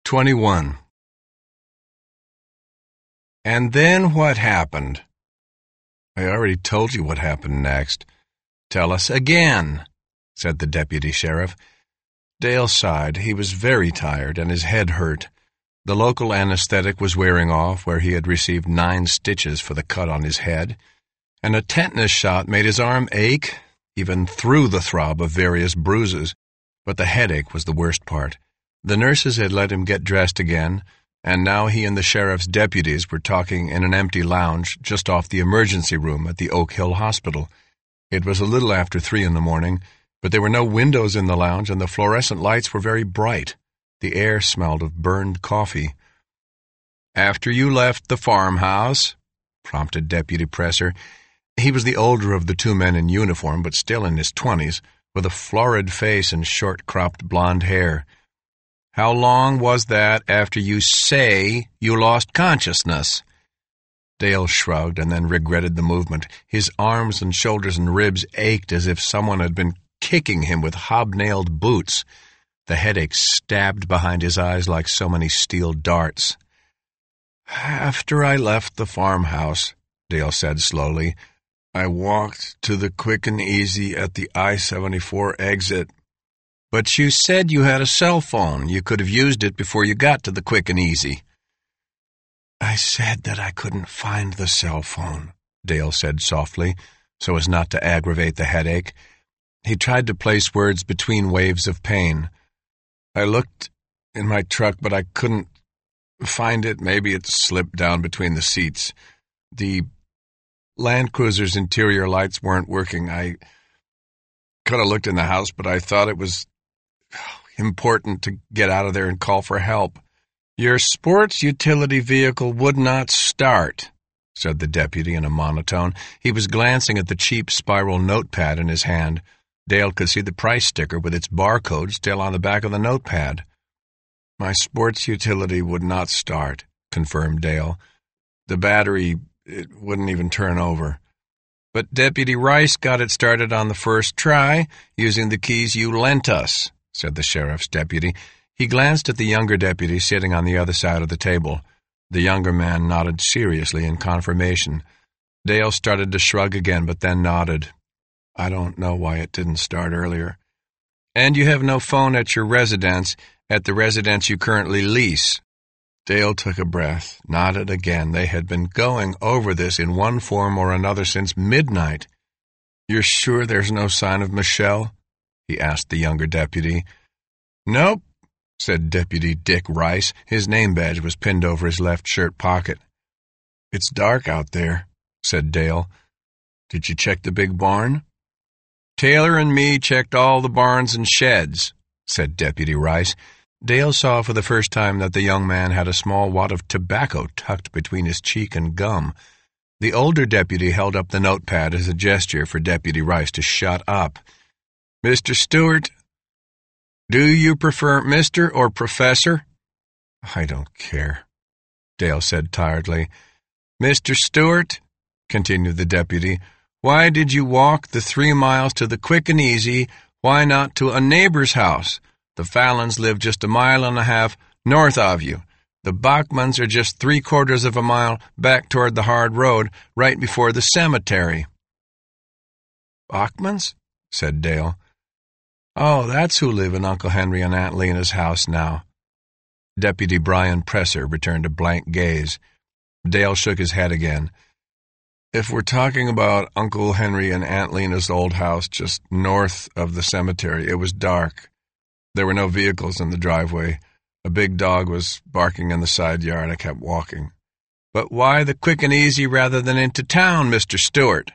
21. And then what happened? I already told you what happened next. Tell us again, said the deputy sheriff. Dale sighed. He was very tired, and his head hurt. The local anesthetic was wearing off, where he had received 9 stitches for the cut on his head, and a tetanus shot made his arm ache, even through the throb of various bruises. But the headache was the worst part. The nurses had let him get dressed again, and now he and the sheriff's deputies were talking in an empty lounge just off the emergency room at the Oak Hill Hospital. It was a little after 3 in the morning, but there were no windows in the lounge, and the fluorescent lights were very bright. The air smelled of burned coffee. "After you left the farmhouse?" prompted Deputy Presser. He was the older of the 2 men in uniform, but still in his 20s, with a florid face and short-cropped blonde hair. "How long was that after you say you lost consciousness?" Dale shrugged and then regretted the movement. His arms and shoulders and ribs ached as if someone had been kicking him with hobnailed boots. The headache stabbed behind his eyes like so many steel darts. "After I left the farmhouse," Dale said slowly, "I walked to the Quick and Easy at the I-74 exit." "But you said you had a cell phone. You could have used it before you got to the Quick and Easy." "I said that I couldn't find the cell phone," Dale said softly, so as not to aggravate the headache. He tried to place words between waves of pain. "I looked in my truck, but I couldn't find it. Maybe it slipped down between the seats. The Land Cruiser's interior lights weren't working. I could have looked in the house, but I thought it was important to get out of there and call for help." "Your sports utility vehicle would not start," said the deputy in a monotone. He was glancing at the cheap spiral notepad in his hand. Dale could see the price sticker with its barcode still on the back of the notepad. "My sports utility would not start," confirmed Dale. "The battery, it wouldn't even turn over." "But Deputy Rice got it started on the first try, using the keys you lent us," said the sheriff's deputy. He glanced at the younger deputy sitting on the other side of the table. The younger man nodded seriously in confirmation. Dale started to shrug again, but then nodded. "I don't know why it didn't start earlier." "And you have no phone at your residence, at the residence you currently lease?" Dale took a breath, nodded again. They had been going over this in one form or another since midnight. "You're sure there's no sign of Michelle?" he asked the younger deputy. "Nope," said Deputy Dick Rice. His name badge was pinned over his left shirt pocket. "It's dark out there," said Dale. "Did you check the big barn?" "Taylor and me checked all the barns and sheds," said Deputy Rice. Dale saw for the first time that the young man had a small wad of tobacco tucked between his cheek and gum. The older deputy held up the notepad as a gesture for Deputy Rice to shut up. "Mr. Stewart, do you prefer Mr. or Professor?" "I don't care," Dale said tiredly. "Mr. Stewart," continued the deputy, "why did you walk the 3 miles to the Quick and Easy? Why not to a neighbor's house? The Fallons live just 1.5 miles north of you. The Bachmans are just 3/4 of a mile back toward the hard road, right before the cemetery." "Bachmans?" said Dale. "Oh, that's who live in Uncle Henry and Aunt Lena's house now." Deputy Brian Presser returned a blank gaze. Dale shook his head again. "If we're talking about Uncle Henry and Aunt Lena's old house just north of the cemetery, it was dark. There were no vehicles in the driveway. A big dog was barking in the side yard. I kept walking." "But why the Quick and Easy rather than into town, Mr. Stewart?"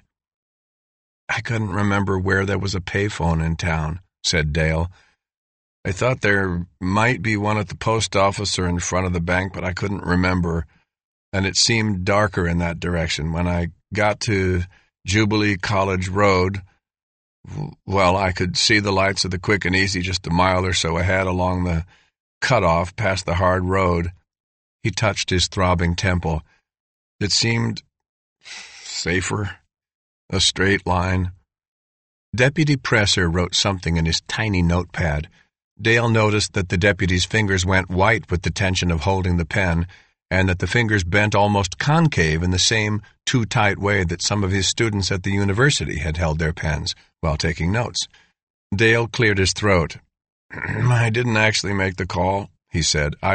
"I couldn't remember where there was a payphone in town," said Dale. "I thought there might be one at the post office or in front of the bank, but I couldn't remember, and it seemed darker in that direction. When I got to Jubilee College Road, well, I could see the lights of the Quick and Easy just 1 mile or so ahead along the cutoff past the hard road." He touched his throbbing temple. "It seemed safer, a straight line." Deputy Presser wrote something in his tiny notepad. Dale noticed that the deputy's fingers went white with the tension of holding the pen, and that the fingers bent almost concave in the same too-tight way that some of his students at the university had held their pens while taking notes. Dale cleared his throat. "I didn't actually make the call," he said. I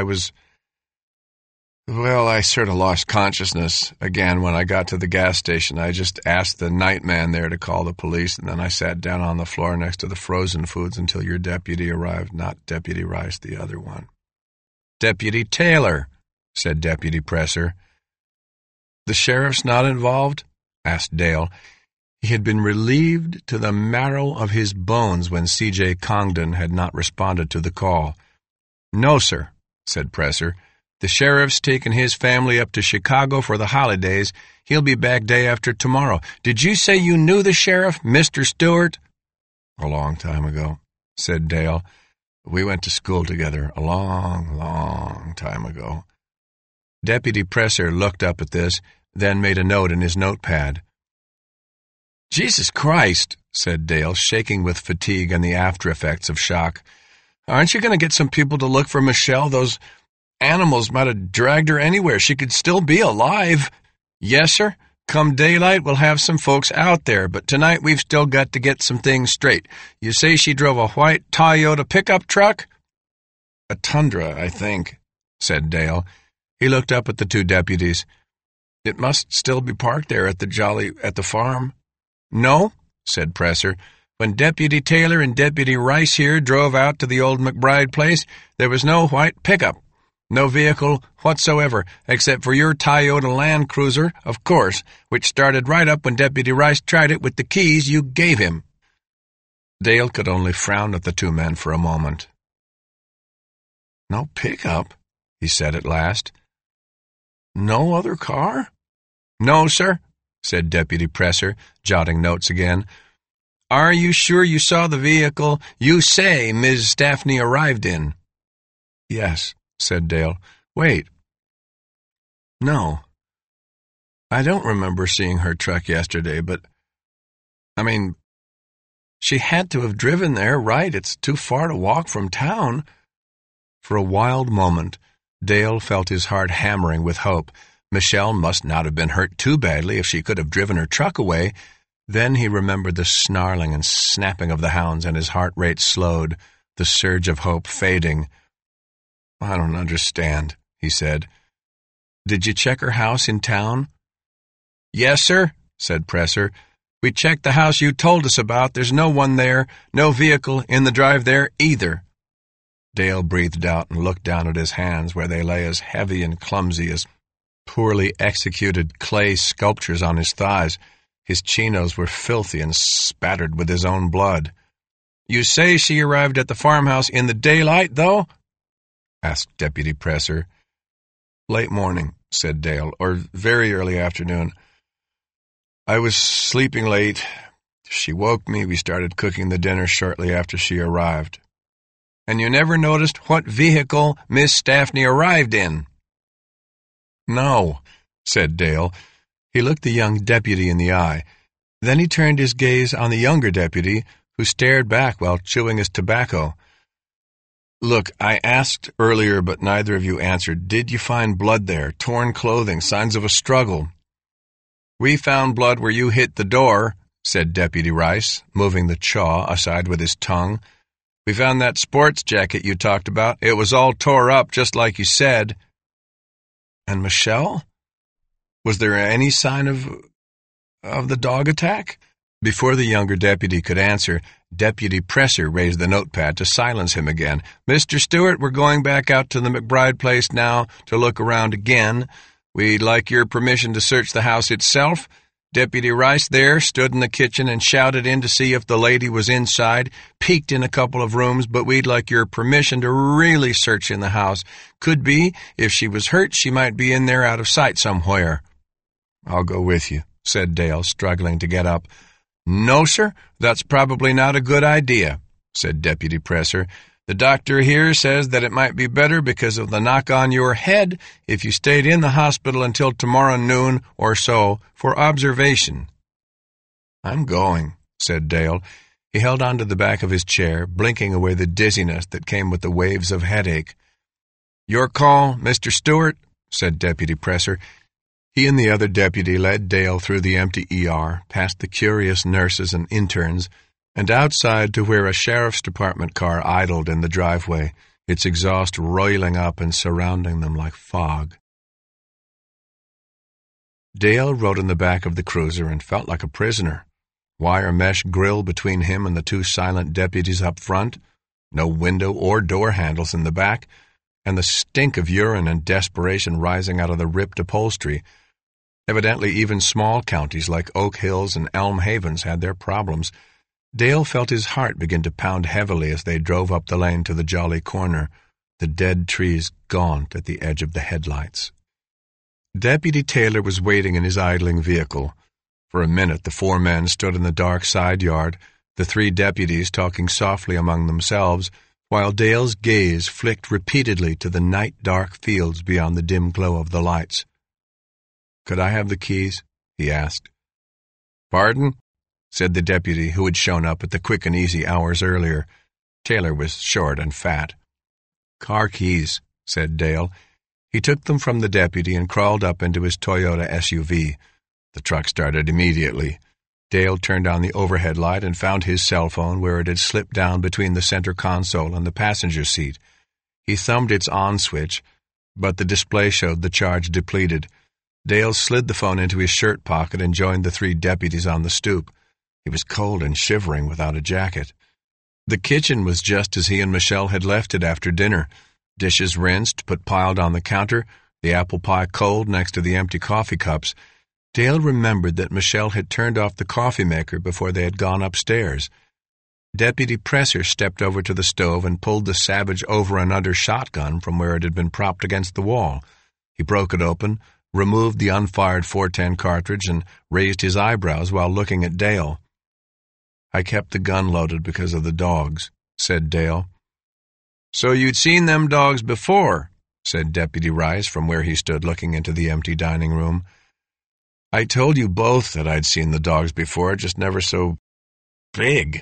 sort of lost consciousness again when I got to the gas station. I just asked the night man there to call the police, and then I sat down on the floor next to the frozen foods until your deputy arrived. Not Deputy Rice, the other one. "Deputy Taylor," said Deputy Presser. "The sheriff's not involved?" asked Dale. He had been relieved to the marrow of his bones when C.J. Congdon had not responded to the call. "No, sir," said Presser. "The sheriff's taken his family up to Chicago for the holidays. He'll be back day after tomorrow. Did you say you knew the sheriff, Mr. Stewart?" "A long time ago," said Dale. "We went to school together a long, long time ago." Deputy Presser looked up at this, then made a note in his notepad. "Jesus Christ," said Dale, shaking with fatigue and the after-effects of shock. "Aren't you going to get some people to look for Michelle? Those animals might have dragged her anywhere. She could still be alive." "Yes, sir. Come daylight, we'll have some folks out there, but tonight we've still got to get some things straight. You say she drove a white Toyota pickup truck?" "A Tundra, I think," said Dale. He looked up at the two deputies. "It must still be parked there at the farm." "No," said Presser. "When Deputy Taylor and Deputy Rice here drove out to the old McBride place, there was no white pickup. No vehicle whatsoever, except for your Toyota Land Cruiser, of course, which started right up when Deputy Rice tried it with the keys you gave him." Dale could only frown at the two men for a moment. "No pickup?" he said at last. "No other car?" "No, sir," said Deputy Presser, jotting notes again. "Are you sure you saw the vehicle you say Ms. Staffney arrived in?" "Yes," said Dale. "Wait. No. I don't remember seeing her truck yesterday, but, she had to have driven there, right? It's too far to walk from town." For a wild moment, Dale felt his heart hammering with hope. Michelle must not have been hurt too badly if she could have driven her truck away. Then he remembered the snarling and snapping of the hounds, and his heart rate slowed, the surge of hope fading. "I don't understand," he said. "Did you check her house in town?" "Yes, sir," said Presser. "We checked the house you told us about. There's no one there, no vehicle in the drive there either." Dale breathed out and looked down at his hands, where they lay as heavy and clumsy as poorly executed clay sculptures on his thighs. His chinos were filthy and spattered with his own blood. "You say she arrived at the farmhouse in the daylight, though?" asked Deputy Presser. "Late morning," said Dale, "or very early afternoon. I was sleeping late. She woke me. We started cooking the dinner shortly after she arrived." "And you never noticed what vehicle Miss Staffney arrived in?" "No," said Dale. He looked the young deputy in the eye. Then he turned his gaze on the younger deputy, who stared back while chewing his tobacco. "Look, I asked earlier, but neither of you answered. Did you find blood there? Torn clothing? Signs of a struggle?" "We found blood where you hit the door," said Deputy Rice, moving the chaw aside with his tongue. "We found that sports jacket you talked about. It was all tore up, just like you said." "And Michelle? Was there any sign of the dog attack?" Before the younger deputy could answer, Deputy Presser raised the notepad to silence him again. "Mr. Stewart, we're going back out to the McBride place now to look around again. We'd like your permission to search the house itself. Deputy Rice there stood in the kitchen and shouted in to see if the lady was inside, peeked in a couple of rooms, but we'd like your permission to really search in the house. Could be, if she was hurt, she might be in there out of sight somewhere." "I'll go with you," said Dale, struggling to get up. "No, sir, that's probably not a good idea," said Deputy Presser. "The doctor here says that it might be better because of the knock on your head if you stayed in the hospital until tomorrow noon or so for observation." "I'm going," said Dale. He held on to the back of his chair, blinking away the dizziness that came with the waves of headache. "Your call, Mr. Stewart," said Deputy Presser. He and the other deputy led Dale through the empty ER, past the curious nurses and interns, and outside to where a sheriff's department car idled in the driveway, its exhaust roiling up and surrounding them like fog. Dale rode in the back of the cruiser and felt like a prisoner. Wire mesh grill between him and the two silent deputies up front, no window or door handles in the back, and the stink of urine and desperation rising out of the ripped upholstery. Evidently even small counties like Oak Hills and Elm Havens had their problems. Dale felt his heart begin to pound heavily as they drove up the lane to the Jolly Corner, the dead trees gaunt at the edge of the headlights. Deputy Taylor was waiting in his idling vehicle. For a minute the four men stood in the dark side yard, the three deputies talking softly among themselves, while Dale's gaze flicked repeatedly to the night-dark fields beyond the dim glow of the lights. "Could I have the keys?" he asked. "Pardon?" said the deputy who had shown up at the quick and easy hours earlier. Taylor was short and fat. "Car keys," said Dale. He took them from the deputy and crawled up into his Toyota SUV. The truck started immediately. Dale turned on the overhead light and found his cell phone where it had slipped down between the center console and the passenger seat. He thumbed its on switch, but the display showed the charge depleted. Dale slid the phone into his shirt pocket and joined the three deputies on the stoop. He was cold and shivering without a jacket. The kitchen was just as he and Michelle had left it after dinner. Dishes rinsed, but piled on the counter, the apple pie cold next to the empty coffee cups. Dale remembered that Michelle had turned off the coffee maker before they had gone upstairs. Deputy Presser stepped over to the stove and pulled the Savage over-and-under shotgun from where it had been propped against the wall. He broke it open, removed the unfired .410 cartridge, and raised his eyebrows while looking at Dale. "I kept the gun loaded because of the dogs," said Dale. "So you'd seen them dogs before," said Deputy Rice from where he stood looking into the empty dining room. "I told you both that I'd seen the dogs before, just never so big."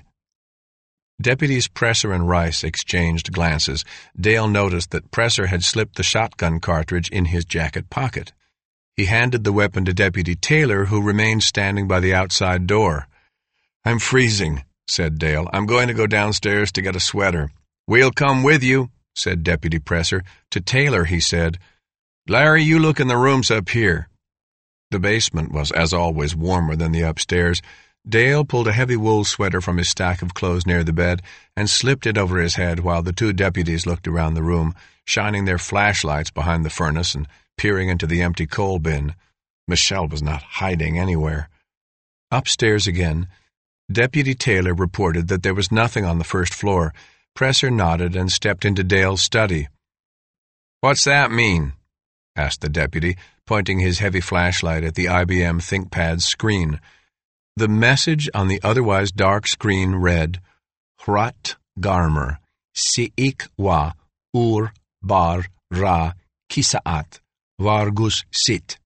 Deputies Presser and Rice exchanged glances. Dale noticed that Presser had slipped the shotgun cartridge in his jacket pocket. He handed the weapon to Deputy Taylor, who remained standing by the outside door. "I'm freezing," said Dale. "I'm going to go downstairs to get a sweater." "We'll come with you," said Deputy Presser. To Taylor he said, "Larry, you look in the rooms up here." The basement was, as always, warmer than the upstairs. Dale pulled a heavy wool sweater from his stack of clothes near the bed and slipped it over his head while the two deputies looked around the room, shining their flashlights behind the furnace and peering into the empty coal bin. Michelle was not hiding anywhere. Upstairs again, Deputy Taylor reported that there was nothing on the first floor. Presser nodded and stepped into Dale's study. "What's that mean?" asked the deputy, pointing his heavy flashlight at the IBM ThinkPad's screen. The message on the otherwise dark screen read, "Hrat Garmer, Siik wa ur bar ra kisaat, vargus sit."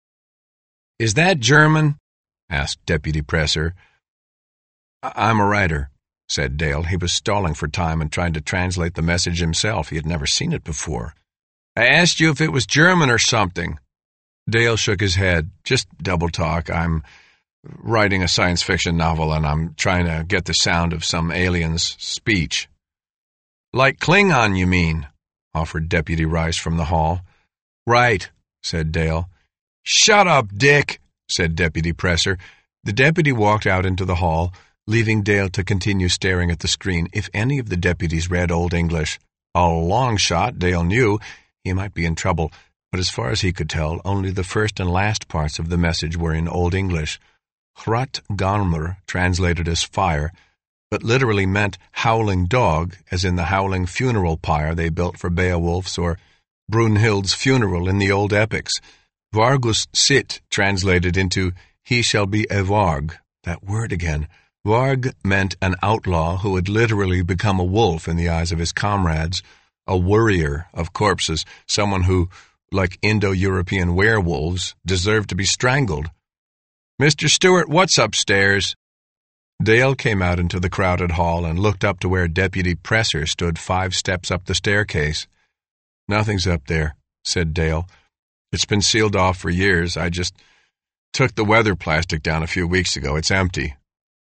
"Is that German?" asked Deputy Presser. "I'm a writer," said Dale. He was stalling for time and trying to translate the message himself. He had never seen it before. "I asked you if it was German or something." Dale shook his head. "Just double talk. I'm writing a science fiction novel and I'm trying to get the sound of some alien's speech." "Like Klingon, you mean?" offered Deputy Rice from the hall. "Right," said Dale. "Shut up, Dick," said Deputy Presser. The deputy walked out into the hall, leaving Dale to continue staring at the screen. If any of the deputies read Old English, a long shot, Dale knew, he might be in trouble, but as far as he could tell, only the first and last parts of the message were in Old English. Hrat Garmer, translated as fire, but literally meant howling dog, as in the howling funeral pyre they built for Beowulf's or Brunhild's funeral in the old epics. Vargus sit, translated into he shall be a varg. That word again. Varg meant an outlaw who had literally become a wolf in the eyes of his comrades, a worrier of corpses, someone who, like Indo-European werewolves, deserved to be strangled. "Mr. Stewart, what's upstairs?" Dale came out into the crowded hall and looked up to where Deputy Presser stood 5 steps up the staircase. "Nothing's up there," said Dale. "It's been sealed off for years. I just took the weather plastic down a few weeks ago. It's empty."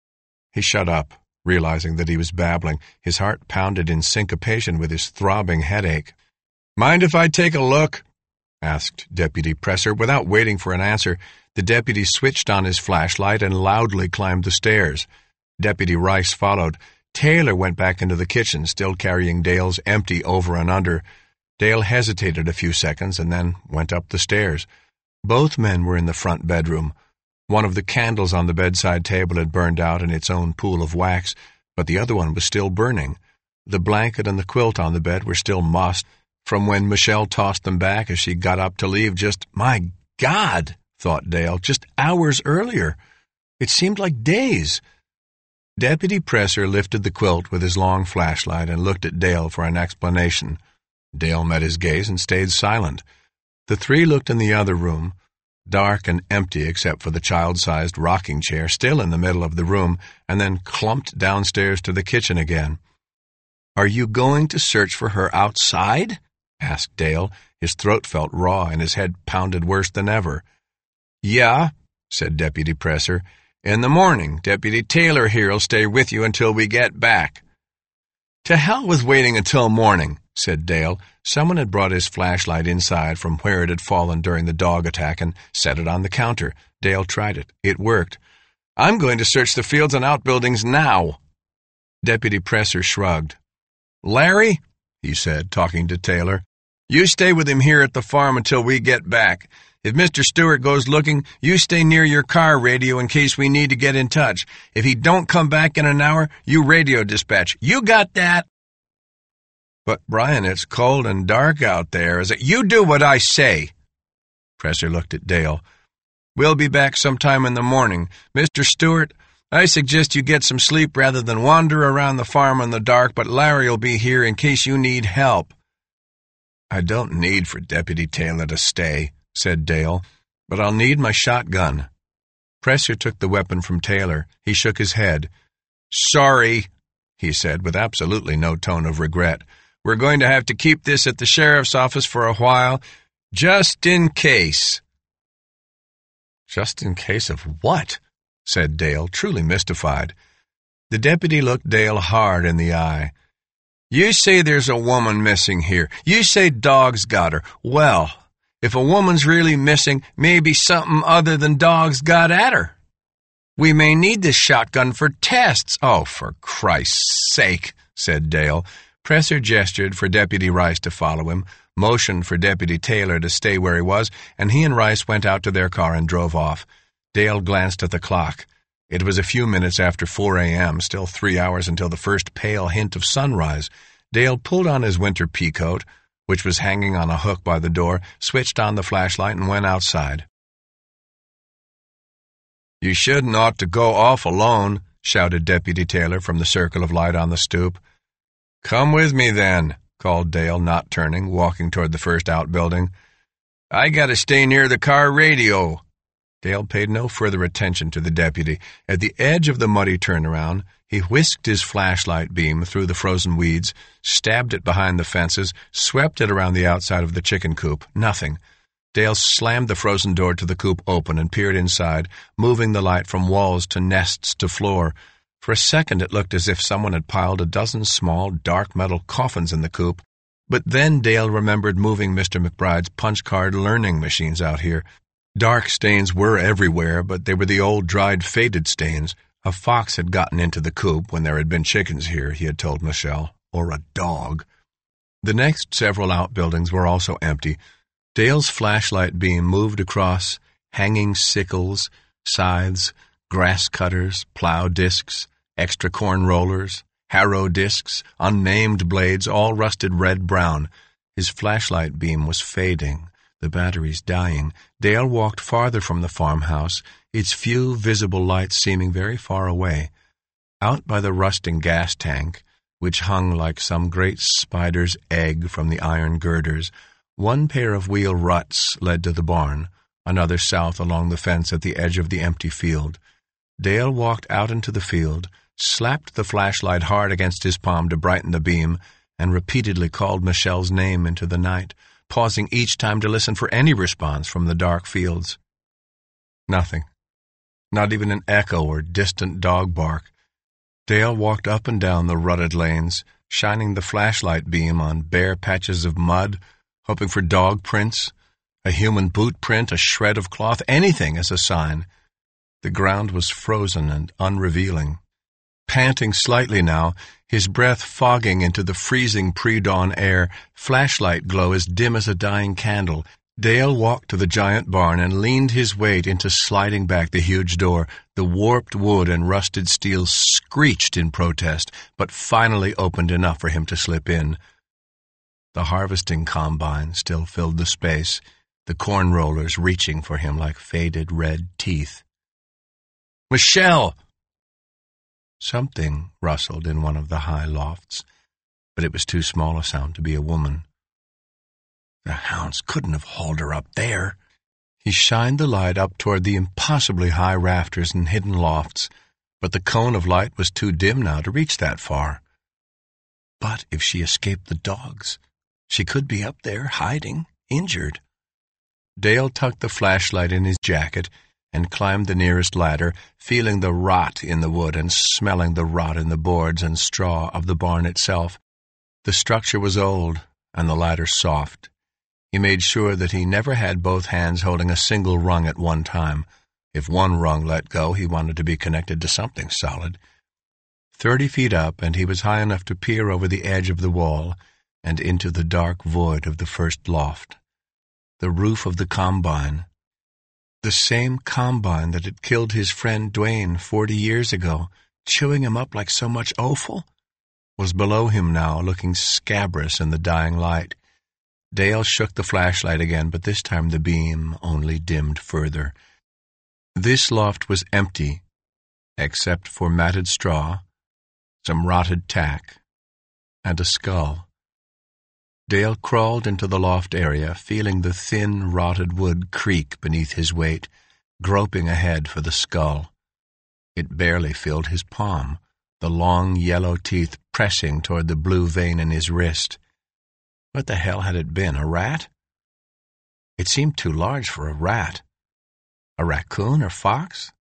He shut up, realizing that he was babbling. His heart pounded in syncopation with his throbbing headache. "Mind if I take a look?" asked Deputy Presser. Without waiting for an answer, the deputy switched on his flashlight and loudly climbed the stairs. Deputy Rice followed. Taylor went back into the kitchen, still carrying Dale's empty over and under. Dale hesitated a few seconds and then went up the stairs. Both men were in the front bedroom. One of the candles on the bedside table had burned out in its own pool of wax, but the other one was still burning. The blanket and the quilt on the bed were still mossed from when Michelle tossed them back as she got up to leave. Just, my God, thought Dale, just hours earlier. It seemed like days. Deputy Presser lifted the quilt with his long flashlight and looked at Dale for an explanation. Dale met his gaze and stayed silent. The three looked in the other room, dark and empty except for the child-sized rocking chair still in the middle of the room, and then clumped downstairs to the kitchen again. "Are you going to search for her outside?" asked Dale. His throat felt raw and his head pounded worse than ever. "Yeah," said Deputy Presser. "In the morning, Deputy Taylor here'll stay with you until we get back." "To hell with waiting until morning," said Dale. Someone had brought his flashlight inside from where it had fallen during the dog attack and set it on the counter. Dale tried it. It worked. "I'm going to search the fields and outbuildings now." Deputy Presser shrugged. "Larry," he said, talking to Taylor, "you stay with him here at the farm until we get back. If Mr. Stewart goes looking, you stay near your car radio in case we need to get in touch. If he don't come back in an hour, you radio dispatch. You got that?" "But, Brian, it's cold and dark out there. Is it? You do what I say." Presser looked at Dale. "We'll be back sometime in the morning. Mr. Stewart, I suggest you get some sleep rather than wander around the farm in the dark, but Larry'll be here in case you need help." "I don't need for Deputy Taylor to stay," said Dale, "but I'll need my shotgun." Presser took the weapon from Taylor. He shook his head. "Sorry," he said, with absolutely no tone of regret. "We're going to have to keep this at the sheriff's office for a while, just in case." "Just in case of what?" said Dale, truly mystified. The deputy looked Dale hard in the eye. "You say there's a woman missing here. You say dogs got her. Well, if a woman's really missing, maybe something other than dogs got at her. We may need this shotgun for tests." "Oh, for Christ's sake," said Dale. Presser gestured for Deputy Rice to follow him, motioned for Deputy Taylor to stay where he was, and he and Rice went out to their car and drove off. Dale glanced at the clock. It was a few minutes after 4 a.m., still 3 hours until the first pale hint of sunrise. Dale pulled on his winter peacoat, which was hanging on a hook by the door, switched on the flashlight, and went outside. "You shouldn't ought to go off alone," shouted Deputy Taylor from the circle of light on the stoop. "Come with me, then," called Dale, not turning, walking toward the first outbuilding. "I gotta stay near the car radio." Dale paid no further attention to the deputy. At the edge of the muddy turnaround, he whisked his flashlight beam through the frozen weeds, stabbed it behind the fences, swept it around the outside of the chicken coop. Nothing. Dale slammed the frozen door to the coop open and peered inside, moving the light from walls to nests to floor. For a second it looked as if someone had piled a dozen small, dark metal coffins in the coop, but then Dale remembered moving Mr. McBride's punch-card learning machines out here. Dark stains were everywhere, but they were the old, dried, faded stains. A fox had gotten into the coop when there had been chickens here, he had told Michelle, or a dog. The next several outbuildings were also empty. Dale's flashlight beam moved across hanging sickles, scythes, grass cutters, plow discs, extra corn rollers, harrow discs, unnamed blades, all rusted red-brown. His flashlight beam was fading, the batteries dying. Dale walked farther from the farmhouse, its few visible lights seeming very far away. Out by the rusting gas tank, which hung like some great spider's egg from the iron girders, one pair of wheel ruts led to the barn, another south along the fence at the edge of the empty field. Dale walked out into the field, slapped the flashlight hard against his palm to brighten the beam, and repeatedly called Michelle's name into the night, pausing each time to listen for any response from the dark fields. Nothing. Not even an echo or distant dog bark. Dale walked up and down the rutted lanes, shining the flashlight beam on bare patches of mud, hoping for dog prints, a human boot print, a shred of cloth, anything as a sign. The ground was frozen and unrevealing. Panting slightly now, his breath fogging into the freezing pre-dawn air, flashlight glow as dim as a dying candle, Dale walked to the giant barn and leaned his weight into sliding back the huge door. The warped wood and rusted steel screeched in protest, but finally opened enough for him to slip in. The harvesting combine still filled the space, the corn rollers reaching for him like faded red teeth. "Michelle!" Something rustled in one of the high lofts, but it was too small a sound to be a woman. The hounds couldn't have hauled her up there. He shined the light up toward the impossibly high rafters and hidden lofts, but the cone of light was too dim now to reach that far. But if she escaped the dogs, she could be up there, hiding, injured. Dale tucked the flashlight in his jacket and climbed the nearest ladder, feeling the rot in the wood and smelling the rot in the boards and straw of the barn itself. The structure was old, and the ladder soft. He made sure that he never had both hands holding a single rung at one time. If one rung let go, he wanted to be connected to something solid. 30 feet up, and he was high enough to peer over the edge of the wall and into the dark void of the first loft. The roof of the combine. The same combine that had killed his friend Dwayne 40 years ago, chewing him up like so much offal, was below him now, looking scabrous in the dying light. Dale shook the flashlight again, but this time the beam only dimmed further. This loft was empty, except for matted straw, some rotted tack, and a skull. Dale crawled into the loft area, feeling the thin, rotted wood creak beneath his weight, groping ahead for the skull. It barely filled his palm, the long yellow teeth pressing toward the blue vein in his wrist. What the hell had it been, a rat? It seemed too large for a rat. A raccoon or fox?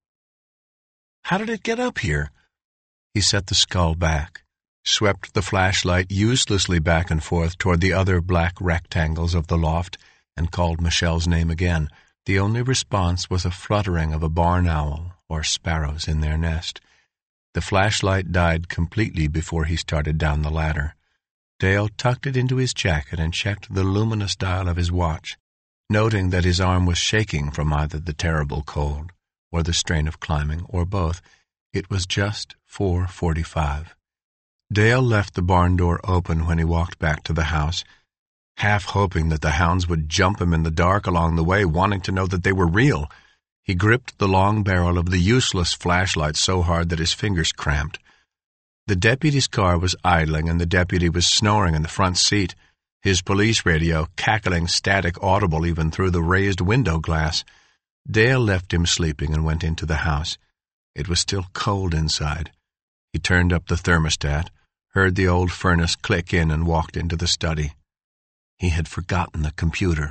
How did it get up here? He set the skull back, swept the flashlight uselessly back and forth toward the other black rectangles of the loft, and called Michelle's name again. The only response was a fluttering of a barn owl or sparrows in their nest. The flashlight died completely before he started down the ladder. Dale tucked it into his jacket and checked the luminous dial of his watch, noting that his arm was shaking from either the terrible cold or the strain of climbing, or both. It was just 4:45. Dale left the barn door open when he walked back to the house, half hoping that the hounds would jump him in the dark along the way, wanting to know that they were real. He gripped the long barrel of the useless flashlight so hard that his fingers cramped. The deputy's car was idling, and the deputy was snoring in the front seat, his police radio cackling static audible even through the raised window glass. Dale left him sleeping and went into the house. It was still cold inside. He turned up the thermostat, heard the old furnace click in, and walked into the study. He had forgotten the computer.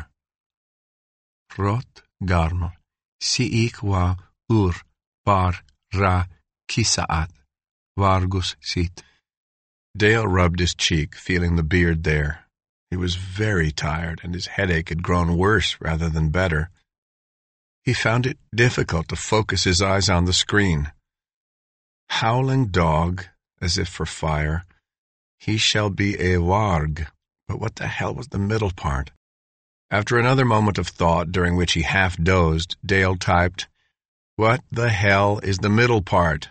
Rot garmer, siik wa ur bar ra kisaat. Vargus sit. Dale rubbed his cheek, feeling the beard there. He was very tired, and his headache had grown worse rather than better. He found it difficult to focus his eyes on the screen. Howling dog, as if for fire. He shall be a warg. But what the hell was the middle part? After another moment of thought, during which he half dozed, Dale typed, "What the hell is the middle part?"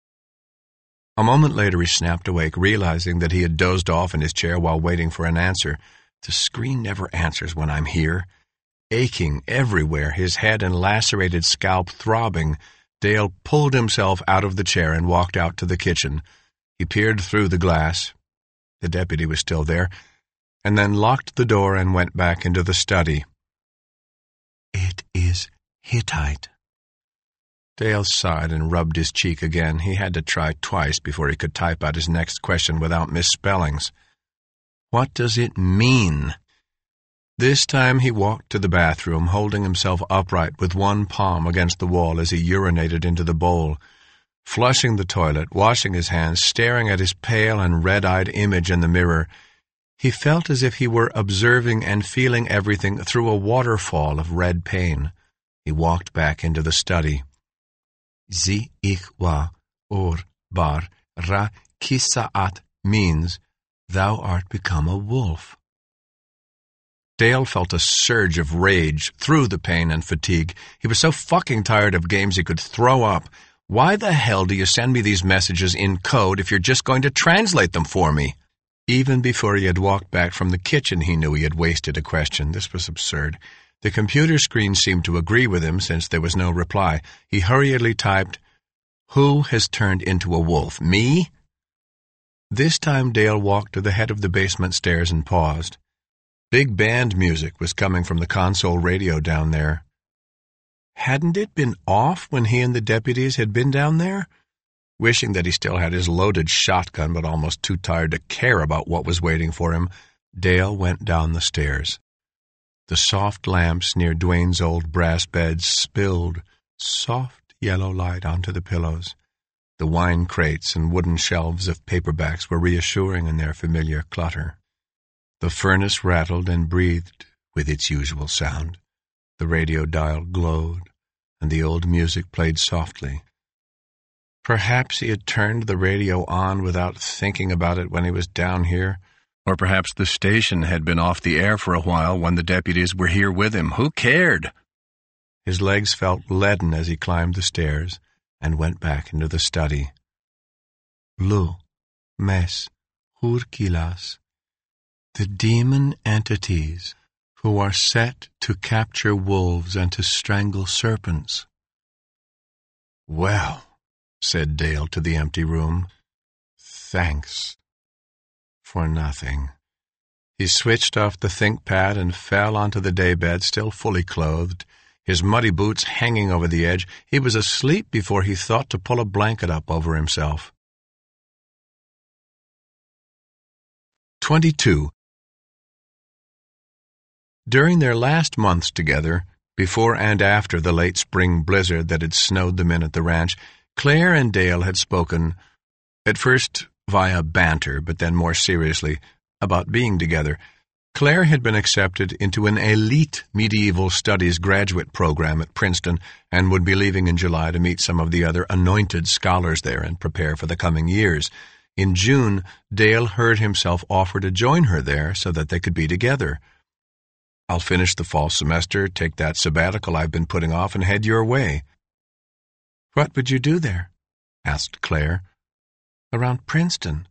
A moment later he snapped awake, realizing that he had dozed off in his chair while waiting for an answer. The screen never answers when I'm here. Aching everywhere, his head and lacerated scalp throbbing, Dale pulled himself out of the chair and walked out to the kitchen. He peered through the glass. The deputy was still there, and then locked the door and went back into the study. It is Hittite. Dale sighed and rubbed his cheek again. He had to try twice before he could type out his next question without misspellings. What does it mean? This time he walked to the bathroom, holding himself upright with one palm against the wall as he urinated into the bowl. Flushing the toilet, washing his hands, staring at his pale and red-eyed image in the mirror, he felt as if he were observing and feeling everything through a waterfall of red pain. He walked back into the study. Zi ich wa or bar ra kisaat means, thou art become a wolf. Dale felt a surge of rage through the pain and fatigue. He was so fucking tired of games he could throw up. Why the hell do you send me these messages in code if you're just going to translate them for me? Even before he had walked back from the kitchen, he knew he had wasted a question. This was absurd. The computer screen seemed to agree with him since there was no reply. He hurriedly typed, "Who has turned into a wolf? Me?" This time Dale walked to the head of the basement stairs and paused. Big band music was coming from the console radio down there. Hadn't it been off when he and the deputies had been down there? Wishing that he still had his loaded shotgun, but almost too tired to care about what was waiting for him, Dale went down the stairs. The soft lamps near Dwayne's old brass bed spilled soft yellow light onto the pillows. The wine crates and wooden shelves of paperbacks were reassuring in their familiar clutter. The furnace rattled and breathed with its usual sound. The radio dial glowed, and the old music played softly. Perhaps he had turned the radio on without thinking about it when he was down here, or perhaps the station had been off the air for a while when the deputies were here with him. Who cared? His legs felt leaden as he climbed the stairs and went back into the study. Lu, mes, hurkilas, the demon entities who are set to capture wolves and to strangle serpents. Well, said Dale to the empty room, thanks for nothing. He switched off the ThinkPad and fell onto the daybed, still fully clothed, his muddy boots hanging over the edge. He was asleep before he thought to pull a blanket up over himself. 22. During their last months together, before and after the late spring blizzard that had snowed them in at the ranch, Claire and Dale had spoken, at first via banter, but then more seriously, about being together. Claire had been accepted into an elite medieval studies graduate program at Princeton and would be leaving in July to meet some of the other anointed scholars there and prepare for the coming years. In June, Dale heard himself offer to join her there so that they could be together. I'll finish the fall semester, take that sabbatical I've been putting off, and head your way. What would you do there? Asked Claire. Around Princeton.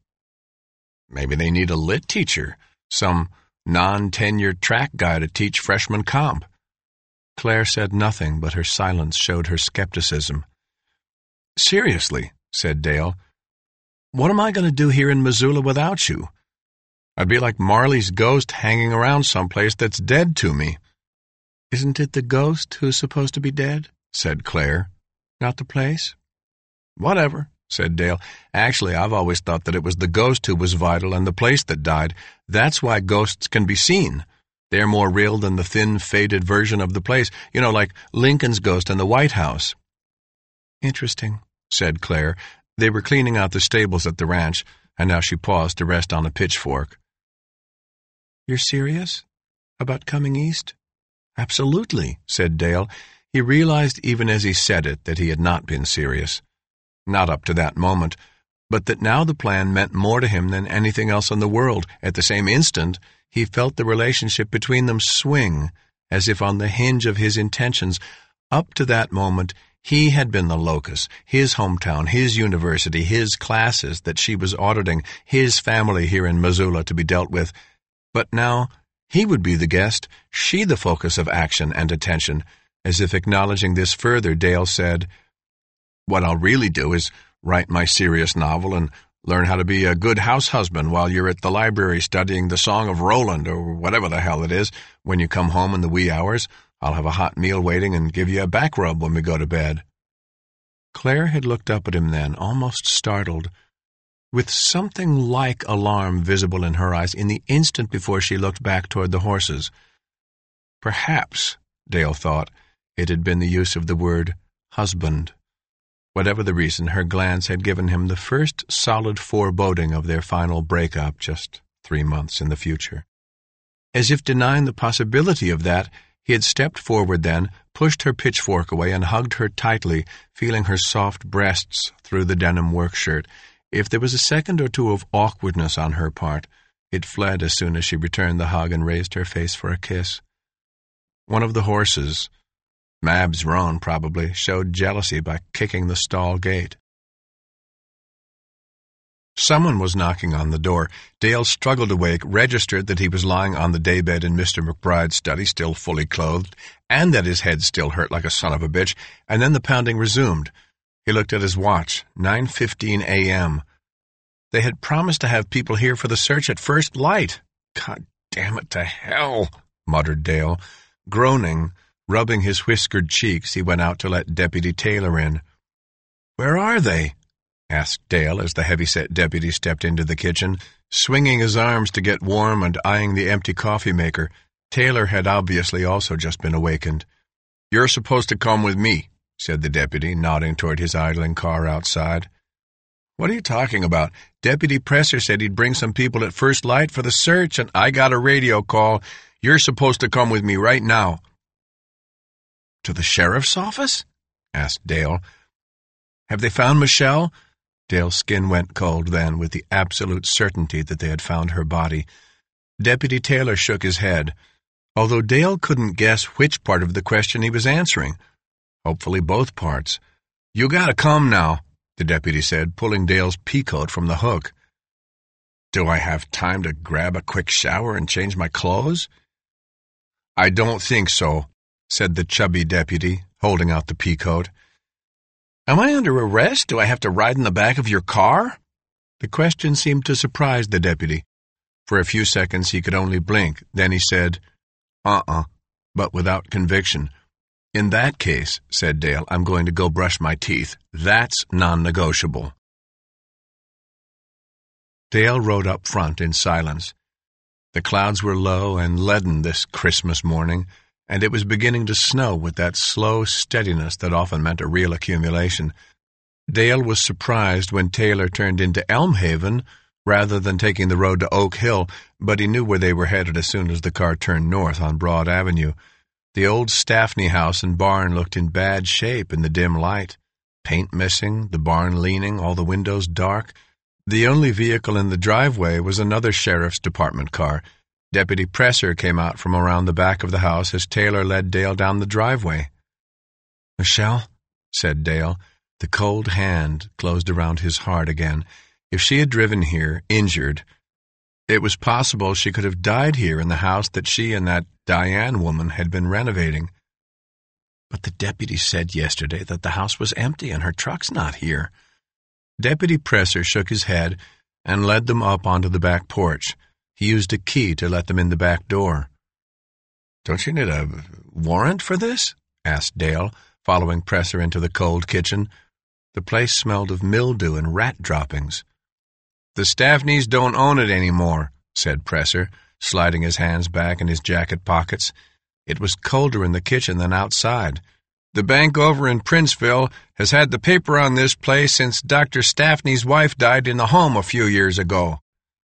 Maybe they need a lit teacher, some non-tenured track guy to teach freshman comp. Claire said nothing, but her silence showed her skepticism. Seriously, said Dale, what am I going to do here in Missoula without you? I'd be like Marley's ghost hanging around someplace that's dead to me. Isn't it the ghost who's supposed to be dead? Said Claire. Not the place? Whatever, said Dale. Actually, I've always thought that it was the ghost who was vital and the place that died. That's why ghosts can be seen. They're more real than the thin, faded version of the place. You know, like Lincoln's ghost in the White House. Interesting, said Claire. They were cleaning out the stables at the ranch, and now she paused to rest on a pitchfork. You're serious? About coming east? Absolutely, said Dale. He realized even as he said it that he had not been serious. Not up to that moment, but that now the plan meant more to him than anything else in the world. At the same instant, he felt the relationship between them swing, as if on the hinge of his intentions. Up to that moment, he had been the locus, his hometown, his university, his classes that she was auditing, his family here in Missoula to be dealt with. But now he would be the guest, she the focus of action and attention. As if acknowledging this further, Dale said, What I'll really do is write my serious novel and learn how to be a good house husband while you're at the library studying the Song of Roland or whatever the hell it is. When you come home in the wee hours, I'll have a hot meal waiting and give you a back rub when we go to bed. Claire had looked up at him then, almost startled, with something like alarm visible in her eyes in the instant before she looked back toward the horses. Perhaps, Dale thought, it had been the use of the word husband. Whatever the reason, her glance had given him the first solid foreboding of their final breakup just 3 months in the future. As if denying the possibility of that, he had stepped forward then, pushed her pitchfork away, and hugged her tightly, feeling her soft breasts through the denim work shirt. If there was a second or two of awkwardness on her part, it fled as soon as she returned the hug and raised her face for a kiss. One of the horses, Mab's roan probably, showed jealousy by kicking the stall gate. Someone was knocking on the door. Dale struggled awake, registered that he was lying on the daybed in Mr. McBride's study, still fully clothed, and that his head still hurt like a son of a bitch, and then the pounding resumed. He looked at his watch, 9:15 a.m. They had promised to have people here for the search at first light. God damn it to hell, muttered Dale. Groaning, rubbing his whiskered cheeks, he went out to let Deputy Taylor in. "Where are they?" asked Dale as the heavy-set deputy stepped into the kitchen, swinging his arms to get warm and eyeing the empty coffee-maker. Taylor had obviously also just been awakened. "You're supposed to come with me," said the deputy, nodding toward his idling car outside. "What are you talking about? Deputy Presser said he'd bring some people at first light for the search, and I got a radio call. You're supposed to come with me right now." "To the sheriff's office?" asked Dale. "Have they found Michelle?" Dale's skin went cold then, with the absolute certainty that they had found her body. Deputy Taylor shook his head, although Dale couldn't guess which part of the question he was answering. Hopefully both parts. "You gotta come now," the deputy said, pulling Dale's peacoat from the hook. "Do I have time to grab a quick shower and change my clothes?" "I don't think so," said the chubby deputy, holding out the peacoat. "Am I under arrest? Do I have to ride in the back of your car?" The question seemed to surprise the deputy. For a few seconds he could only blink. Then he said, but without conviction. "In that case," said Dale, "I'm going to go brush my teeth. That's non-negotiable." Dale rode up front in silence. The clouds were low and leaden this Christmas morning, and it was beginning to snow with that slow steadiness that often meant a real accumulation. Dale was surprised when Taylor turned into Elmhaven rather than taking the road to Oak Hill, but he knew where they were headed as soon as the car turned north on Broad Avenue. The old Staffney house and barn looked in bad shape in the dim light. Paint missing, the barn leaning, all the windows dark. The only vehicle in the driveway was another sheriff's department car. Deputy Presser came out from around the back of the house as Taylor led Dale down the driveway. "Michelle," said Dale. The cold hand closed around his heart again. If she had driven here, injured, it was possible she could have died here in the house that she and that Diane woman had been renovating. "But the deputy said yesterday that the house was empty and her truck's not here." Deputy Presser shook his head and led them up onto the back porch. He used a key to let them in the back door. "Don't you need a warrant for this?" asked Dale, following Presser into the cold kitchen. The place smelled of mildew and rat droppings. "The Staffneys don't own it anymore," said Presser, sliding his hands back in his jacket pockets. It was colder in the kitchen than outside. "The bank over in Princeville has had the paper on this place since Dr. Staffney's wife died in the home a few years ago."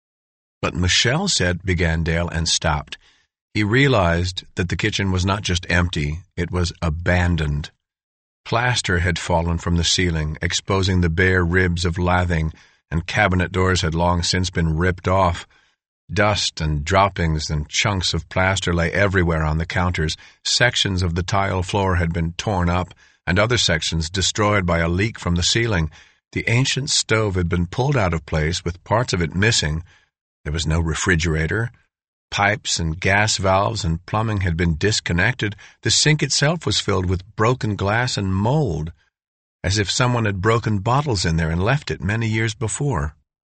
"But Michelle said," began Dale, and stopped. He realized that the kitchen was not just empty, it was abandoned. Plaster had fallen from the ceiling, exposing the bare ribs of lathing, and cabinet doors had long since been ripped off. Dust and droppings and chunks of plaster lay everywhere on the counters. Sections of the tile floor had been torn up, and other sections destroyed by a leak from the ceiling. The ancient stove had been pulled out of place, with parts of it missing. There was no refrigerator. Pipes and gas valves and plumbing had been disconnected. The sink itself was filled with broken glass and mold, as if someone had broken bottles in there and left it many years before.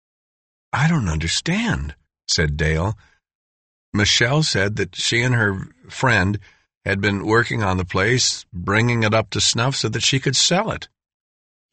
"I don't understand," said Dale. "Michelle said that she and her friend had been working on the place, bringing it up to snuff so that she could sell it."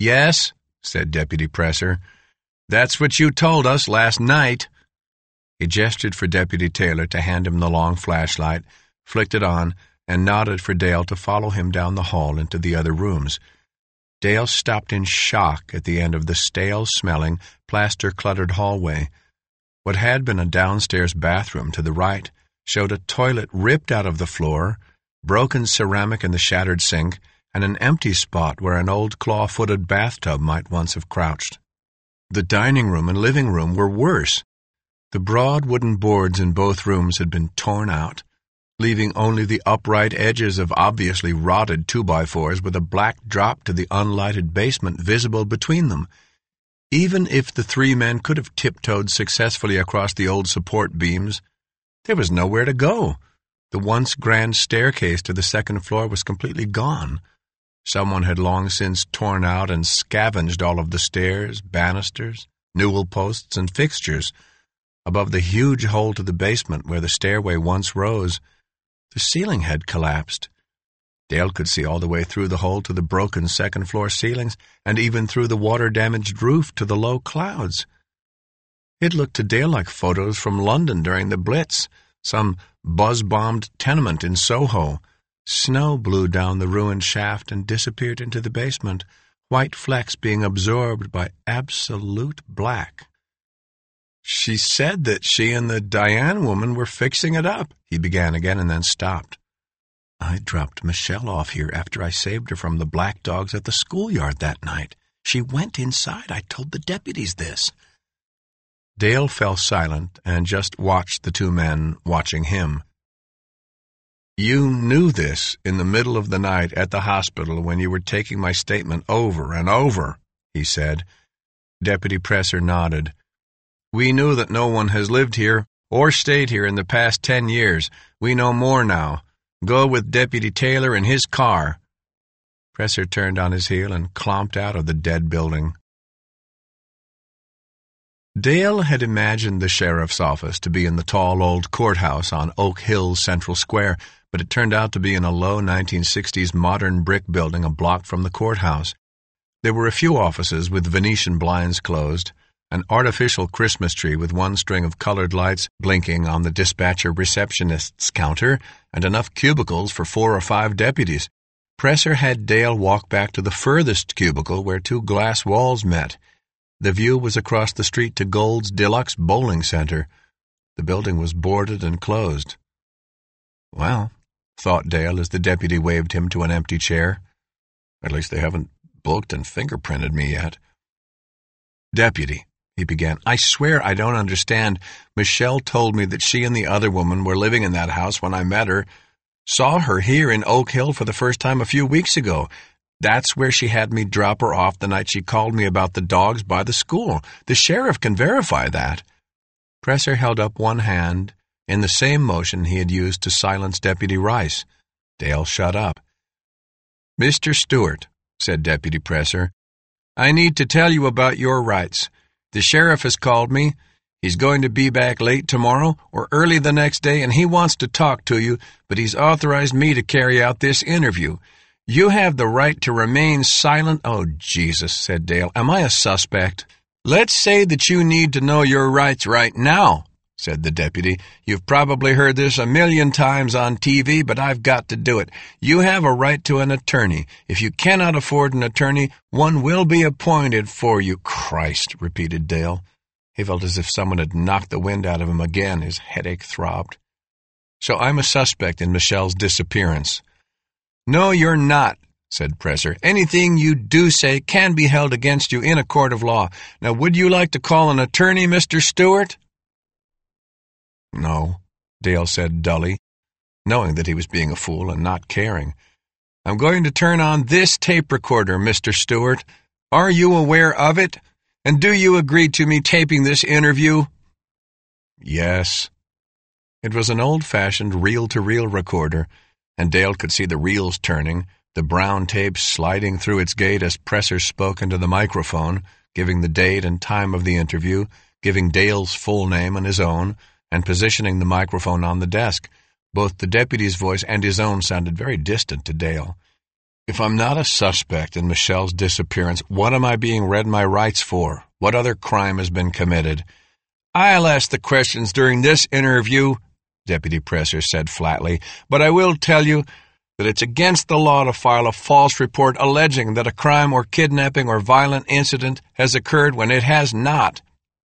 "Yes," said Deputy Presser. "That's what you told us last night." He gestured for Deputy Taylor to hand him the long flashlight, flicked it on, and nodded for Dale to follow him down the hall into the other rooms. Dale stopped in shock at the end of the stale-smelling, plaster-cluttered hallway. What had been a downstairs bathroom to the right showed a toilet ripped out of the floor, broken ceramic in the shattered sink, and an empty spot where an old claw-footed bathtub might once have crouched. The dining room and living room were worse. The broad wooden boards in both rooms had been torn out, leaving only the upright edges of obviously rotted 2x4s with a black drop to the unlighted basement visible between them. Even if the three men could have tiptoed successfully across the old support beams, there was nowhere to go. The once grand staircase to the second floor was completely gone. Someone had long since torn out and scavenged all of the stairs, banisters, newel posts, and fixtures. Above the huge hole to the basement where the stairway once rose, the ceiling had collapsed. Dale could see all the way through the hole to the broken second-floor ceilings, and even through the water-damaged roof to the low clouds. It looked to Dale like photos from London during the Blitz, some buzz-bombed tenement in Soho. Snow blew down the ruined shaft and disappeared into the basement, white flecks being absorbed by absolute black. "She said that she and the Diane woman were fixing it up," he began again and then stopped. "I dropped Michelle off here after I saved her from the black dogs at the schoolyard that night. She went inside. I told the deputies this." Dale fell silent and just watched the two men watching him. "You knew this in the middle of the night at the hospital when you were taking my statement over and over," he said. Deputy Presser nodded. "We knew that no one has lived here or stayed here in the past 10 years. We know more now. Go with Deputy Taylor in his car." Presser turned on his heel and clomped out of the dead building. Dale had imagined the sheriff's office to be in the tall old courthouse on Oak Hill Central Square, but it turned out to be in a low 1960s modern brick building a block from the courthouse. There were a few offices with Venetian blinds closed, an artificial Christmas tree with one string of colored lights blinking on the dispatcher receptionist's counter, and enough cubicles for 4 or 5 deputies. Presser had Dale walk back to the furthest cubicle where 2 glass walls met. The view was across the street to Gold's Deluxe Bowling Center. The building was boarded and closed. "Well," thought Dale as the deputy waved him to an empty chair, "at least they haven't booked and fingerprinted me yet." "Deputy," he began, "I swear I don't understand. Michelle told me that she and the other woman were living in that house when I met her. Saw her here in Oak Hill for the first time a few weeks ago. That's where she had me drop her off the night she called me about the dogs by the school. The sheriff can verify that." Presser held up one hand in the same motion he had used to silence Deputy Rice. Dale shut up. "Mr. Stewart," said Deputy Presser, "I need to tell you about your rights. The sheriff has called me. He's going to be back late tomorrow or early the next day, and he wants to talk to you, but he's authorized me to carry out this interview. You have the right to remain silent." "Oh, Jesus," said Dale. "Am I a suspect?" "Let's say that you need to know your rights right now," said the deputy. "You've probably heard this a million times on TV, but I've got to do it. You have a right to an attorney. If you cannot afford an attorney, one will be appointed for you." "Christ," repeated Dale. He felt as if someone had knocked the wind out of him again. His headache throbbed. "So I'm a suspect in Michelle's disappearance." "No, you're not," said Presser. "Anything you do say can be held against you in a court of law. Now, would you like to call an attorney, Mr. Stewart?" "No," Dale said dully, knowing that he was being a fool and not caring. "I'm going to turn on this tape recorder, Mr. Stewart. Are you aware of it? And do you agree to me taping this interview?" "Yes." It was an old-fashioned reel-to-reel recorder, and Dale could see the reels turning, the brown tape sliding through its gate as Presser spoke into the microphone, giving the date and time of the interview, giving Dale's full name and his own, and positioning the microphone on the desk. Both the deputy's voice and his own sounded very distant to Dale. If I'm not a suspect in Michelle's disappearance, what am I being read my rights for? What other crime has been committed? I'll ask the questions during this interview, Deputy Presser said flatly, but I will tell you that it's against the law to file a false report alleging that a crime or kidnapping or violent incident has occurred when it has not.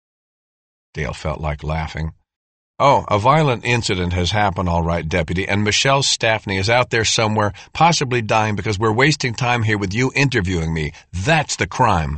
Dale felt like laughing. Oh, a violent incident has happened, all right, Deputy, and Michelle Staffney is out there somewhere, possibly dying because we're wasting time here with you interviewing me. That's the crime.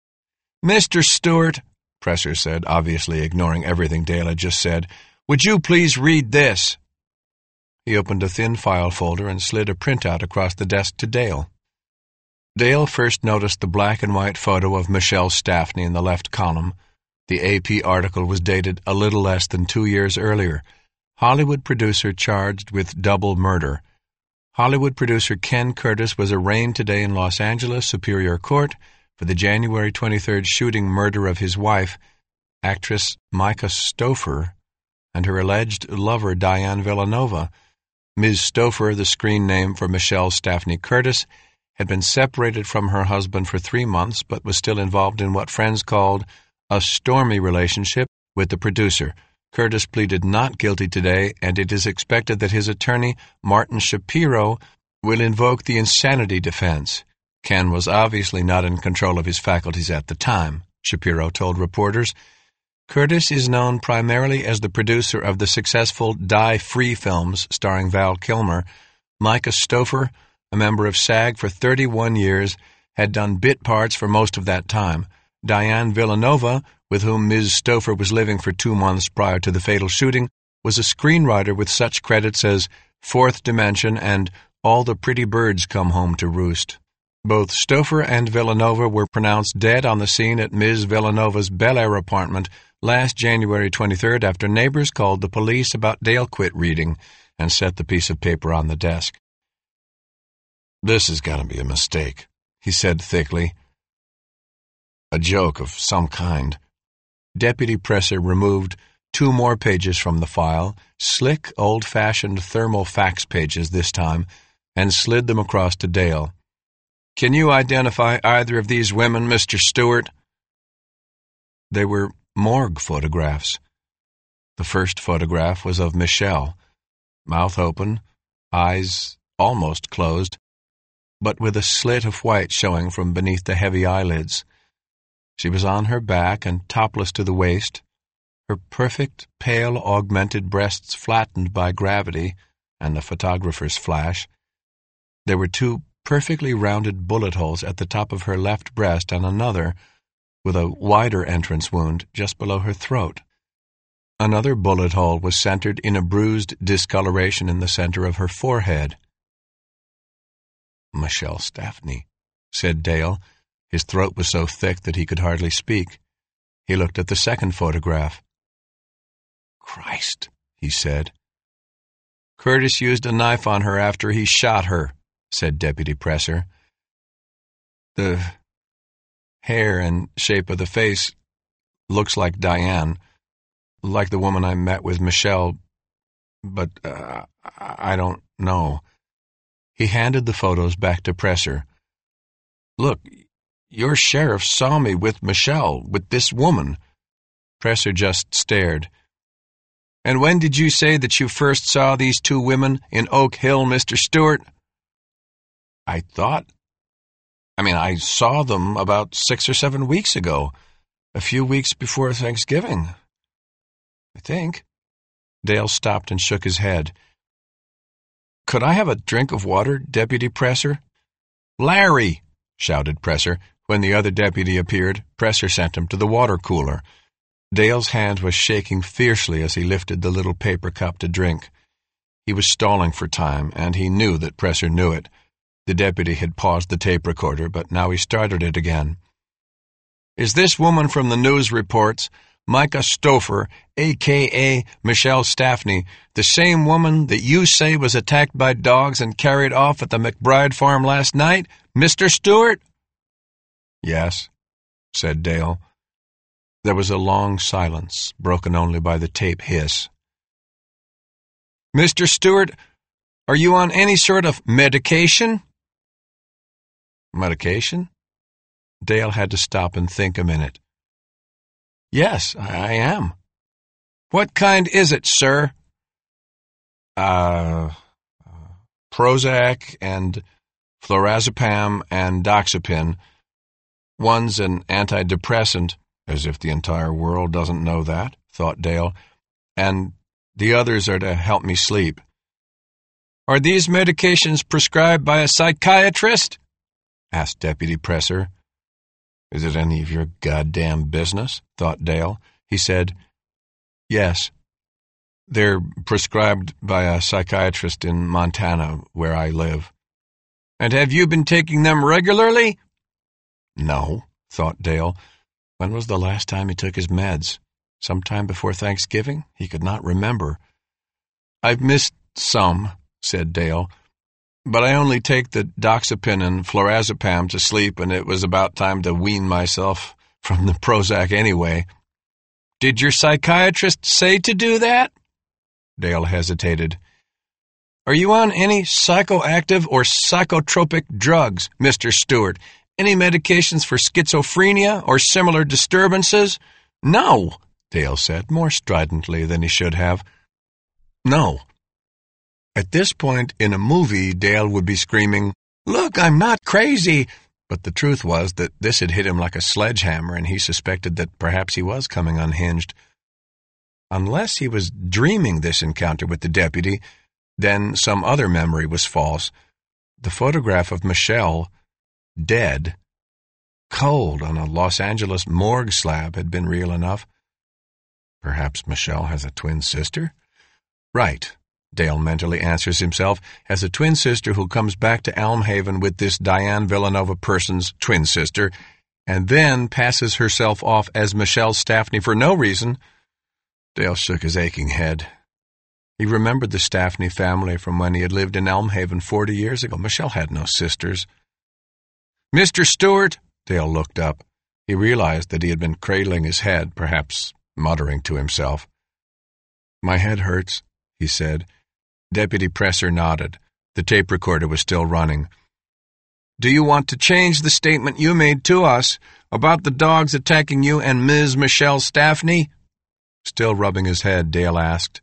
Mr. Stewart, Presser said, obviously ignoring everything Dale had just said, would you please read this? He opened a thin file folder and slid a printout across the desk to Dale. Dale first noticed the black and white photo of Michelle Staffney in the left column. The AP article was dated a little less than 2 years earlier. Hollywood producer charged with double murder. Hollywood producer Ken Curtis was arraigned today in Los Angeles Superior Court for the January 23rd shooting murder of his wife, actress Micah Stouffer, and her alleged lover Diane Villanova. Ms. Stouffer, the screen name for Michelle Staffney Curtis, had been separated from her husband for 3 months but was still involved in what friends called a stormy relationship with the producer. Curtis pleaded not guilty today, and it is expected that his attorney, Martin Shapiro, will invoke the insanity defense. Ken was obviously not in control of his faculties at the time, Shapiro told reporters. Curtis is known primarily as the producer of the successful Die Free films starring Val Kilmer. Micah Stouffer, a member of SAG for 31 years, had done bit parts for most of that time. Diane Villanova, with whom Ms. Stouffer was living for 2 months prior to the fatal shooting, was a screenwriter with such credits as Fourth Dimension and All the Pretty Birds Come Home to Roost. Both Stouffer and Villanova were pronounced dead on the scene at Ms. Villanova's Bel Air apartment last January 23rd after neighbors called the police about Dale quit reading and set the piece of paper on the desk. This has got to be a mistake, he said thickly. A joke of some kind. Deputy Presser removed 2 more pages from the file, slick, old-fashioned thermal fax pages this time, and slid them across to Dale. Can you identify either of these women, Mr. Stewart? They were morgue photographs. The first photograph was of Michelle, mouth open, eyes almost closed, but with a slit of white showing from beneath the heavy eyelids. She was on her back and topless to the waist, her perfect, pale, augmented breasts flattened by gravity and the photographer's flash. There were 2 perfectly rounded bullet holes at the top of her left breast and another, with a wider entrance wound, just below her throat. Another bullet hole was centered in a bruised discoloration in the center of her forehead. Michelle Staffney, said Dale. His throat was so thick that he could hardly speak. He looked at the second photograph. Christ, he said. Curtis used a knife on her after he shot her, said Deputy Presser. The hair and shape of the face looks like Diane, like the woman I met with Michelle, but I don't know. He handed the photos back to Presser. Look, your sheriff saw me with Michelle, with this woman. Presser just stared. And when did you say that you first saw these 2 women in Oak Hill, Mr. Stewart? I saw them about 6 or 7 weeks ago, a few weeks before Thanksgiving. I think. Dale stopped and shook his head. Could I have a drink of water, Deputy Presser? Larry, shouted Presser. When the other deputy appeared, Presser sent him to the water cooler. Dale's hand was shaking fiercely as he lifted the little paper cup to drink. He was stalling for time, and he knew that Presser knew it. The deputy had paused the tape recorder, but now he started it again. Is this woman from the news reports, Micah Stouffer, a.k.a. Michelle Staffney, the same woman that you say was attacked by dogs and carried off at the McBride farm last night, Mr. Stewart? Yes, said Dale. There was a long silence, broken only by the tape hiss. Mr. Stewart, are you on any sort of medication? Medication? Dale had to stop and think a minute. Yes, I am. What kind is it, sir? Prozac and flurazepam and doxepin. One's an antidepressant, as if the entire world doesn't know that, thought Dale, and the others are to help me sleep. Are these medications prescribed by a psychiatrist? Asked Deputy Presser. Is it any of your goddamn business? Thought Dale. He said, Yes. They're prescribed by a psychiatrist in Montana, where I live. And have you been taking them regularly? No, thought Dale. When was the last time he took his meds? Sometime before Thanksgiving? He could not remember. I've missed some, said Dale, but I only take the doxepin and flurazepam to sleep, and it was about time to wean myself from the Prozac anyway. Did your psychiatrist say to do that? Dale hesitated. Are you on any psychoactive or psychotropic drugs, Mr. Stewart? Any medications for schizophrenia or similar disturbances? No, Dale said, more stridently than he should have. No. At this point in a movie, Dale would be screaming, Look, I'm not crazy! But the truth was that this had hit him like a sledgehammer, and he suspected that perhaps he was coming unhinged. Unless he was dreaming this encounter with the deputy, then some other memory was false. The photograph of Michelle, dead, cold on a Los Angeles morgue slab had been real enough. Perhaps Michelle has a twin sister? Right, Dale mentally answers himself, has a twin sister who comes back to Elmhaven with this Diane Villanova person's twin sister, and then passes herself off as Michelle Staffney for no reason. Dale shook his aching head. He remembered the Staffney family from when he had lived in Elmhaven 40 years ago. Michelle had no sisters. Mr. Stewart, Dale looked up. He realized that he had been cradling his head, perhaps muttering to himself. My head hurts, he said. Deputy Presser nodded. The tape recorder was still running. Do you want to change the statement you made to us about the dogs attacking you and Ms. Michelle Staffney? Still rubbing his head, Dale asked.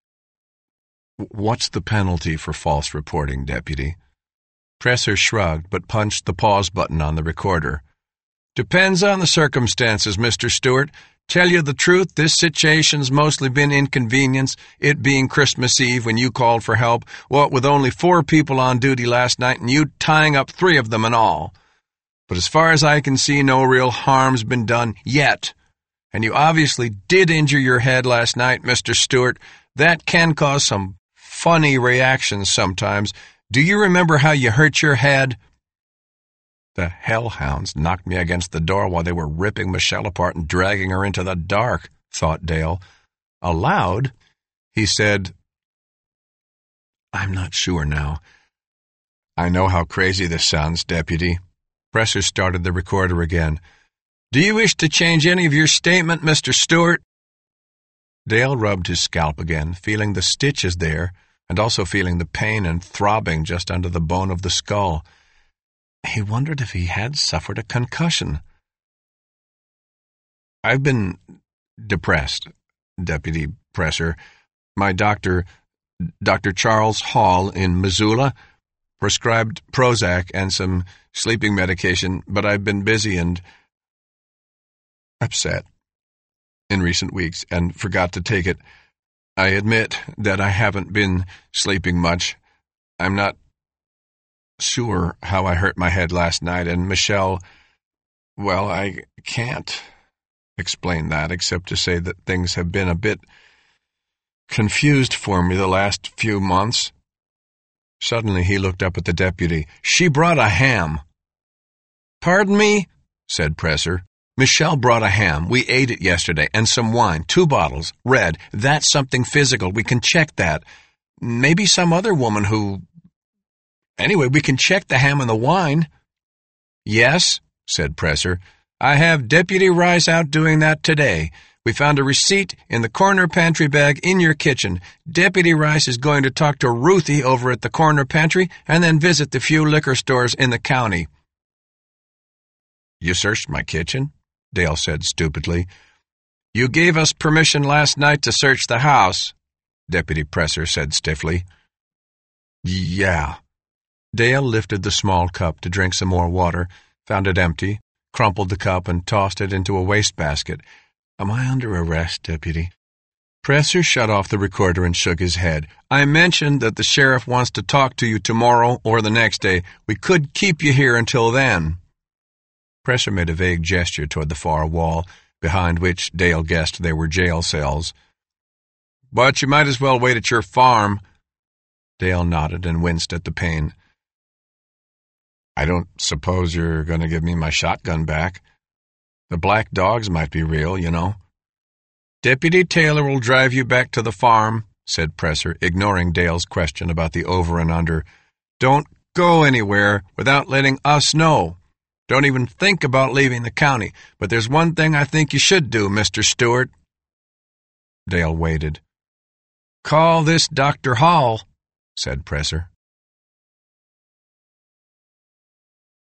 What's the penalty for false reporting, Deputy? Presser shrugged, but punched the pause button on the recorder. Depends on the circumstances, Mr. Stewart. Tell you the truth, this situation's mostly been inconvenience, it being Christmas Eve when you called for help, what with only 4 people on duty last night and you tying up 3 of them in all. But as far as I can see, no real harm's been done yet. And you obviously did injure your head last night, Mr. Stewart. That can cause some funny reactions sometimes. Do you remember how you hurt your head? The hellhounds knocked me against the door while they were ripping Michelle apart and dragging her into the dark, thought Dale. Aloud, he said, I'm not sure now. I know how crazy this sounds, Deputy. Presser started the recorder again. Do you wish to change any of your statement, Mr. Stewart? Dale rubbed his scalp again, feeling the stitches there, and also feeling the pain and throbbing just under the bone of the skull. He wondered if he had suffered a concussion. I've been depressed, Deputy Presser. My doctor, Dr. Charles Hall in Missoula, prescribed Prozac and some sleeping medication, but I've been busy and upset in recent weeks and forgot to take it. I admit that I haven't been sleeping much. I'm not sure how I hurt my head last night, and Michelle, well, I can't explain that except to say that things have been a bit confused for me the last few months. Suddenly he looked up at the deputy. She brought a ham. Pardon me, said Presser. Michelle brought a ham. We ate it yesterday, and some wine, 2 bottles, red. That's something physical. We can check that. Maybe some other woman who... Anyway, we can check the ham and the wine. Yes, said Presser. I have Deputy Rice out doing that today. We found a receipt in the corner pantry bag in your kitchen. Deputy Rice is going to talk to Ruthie over at the corner pantry and then visit the few liquor stores in the county. You searched my kitchen? Dale said stupidly. You gave us permission last night to search the house, Deputy Presser said stiffly. Yeah. Dale lifted the small cup to drink some more water, found it empty, crumpled the cup and tossed it into a wastebasket. Am I under arrest, Deputy? Presser shut off the recorder and shook his head. I mentioned that the sheriff wants to talk to you tomorrow or the next day. We could keep you here until then. Presser made a vague gesture toward the far wall, behind which Dale guessed there were jail cells. But you might as well wait at your farm. Dale nodded and winced at the pain. I don't suppose you're going to give me my shotgun back. The black dogs might be real, you know. Deputy Taylor will drive you back to the farm, said Presser, ignoring Dale's question about the over and under. Don't go anywhere without letting us know. Don't even think about leaving the county. But there's one thing I think you should do, Mr. Stewart. Dale waited. Call this Dr. Hall, said Presser.